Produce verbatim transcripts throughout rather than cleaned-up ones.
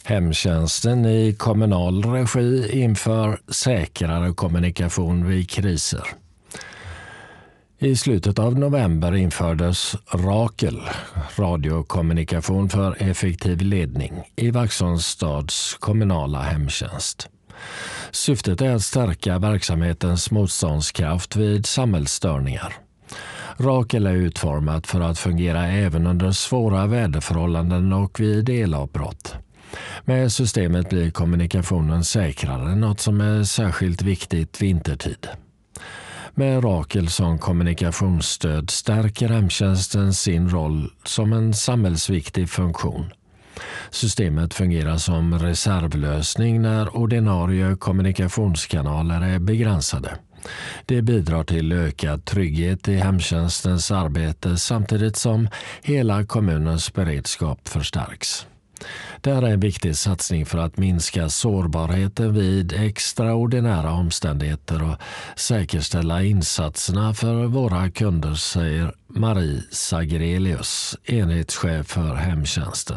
Hemtjänsten i kommunal regi inför säkrare kommunikation vid kriser. I slutet av november infördes Rakel, radiokommunikation för effektiv ledning, i Vaxholms stads kommunala hemtjänst. Syftet är att stärka verksamhetens motståndskraft vid samhällsstörningar. Rakel är utformat för att fungera även under svåra väderförhållanden och vid elavbrott. Med systemet blir kommunikationen säkrare, något som är särskilt viktigt vintertid. Med Rakel som kommunikationsstöd stärker hemtjänsten sin roll som en samhällsviktig funktion. Systemet fungerar som reservlösning när ordinarie kommunikationskanaler är begränsade. Det bidrar till ökad trygghet i hemtjänstens arbete samtidigt som hela kommunens beredskap förstärks. Det är en viktig satsning för att minska sårbarheten vid extraordinära omständigheter och säkerställa insatserna för våra kunder, säger Marie Sagrelius, enhetschef för hemtjänsten.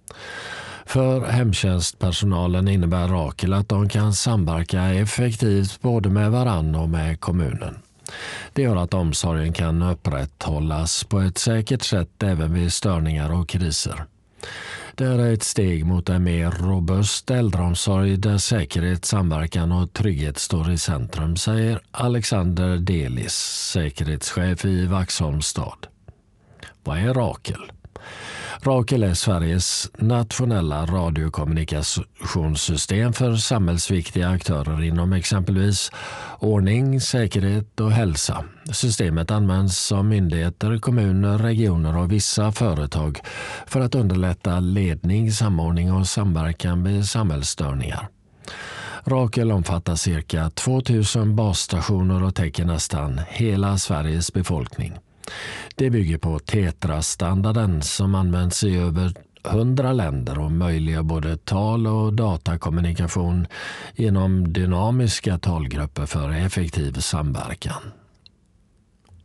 För hemtjänstpersonalen innebär Rakel att de kan samverka effektivt både med varann och med kommunen. Det gör att omsorgen kan upprätthållas på ett säkert sätt även vid störningar och kriser. Det är ett steg mot en mer robust äldreomsorg där säkerhet, samverkan och trygghet står i centrum, säger Alexander Delis, säkerhetschef i Vaxholms stad. Vad är Rakel? Rakel är Sveriges nationella radiokommunikationssystem för samhällsviktiga aktörer inom exempelvis ordning, säkerhet och hälsa. Systemet används av myndigheter, kommuner, regioner och vissa företag för att underlätta ledning, samordning och samverkan vid samhällsstörningar. Rakel omfattar cirka tvåtusen basstationer och täcker nästan hela Sveriges befolkning. Det bygger på Tetra-standarden som används i över hundra länder och möjliggör både tal- och datakommunikation genom dynamiska talgrupper för effektiv samverkan.